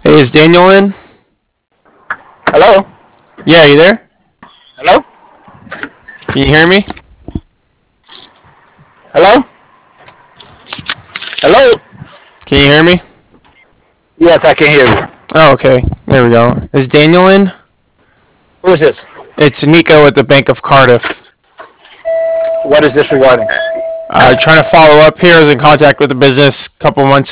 Hey, is Daniel in? Hello? Yeah, you there? Hello? Can you hear me? Hello? Hello? Can you hear me? Yes, I can hear you. Oh, okay. There we go. Is Daniel in? Who is this? It's Nico at the Bank of Cardiff. What is this regarding? Trying to follow up here. I was in contact with the business a couple months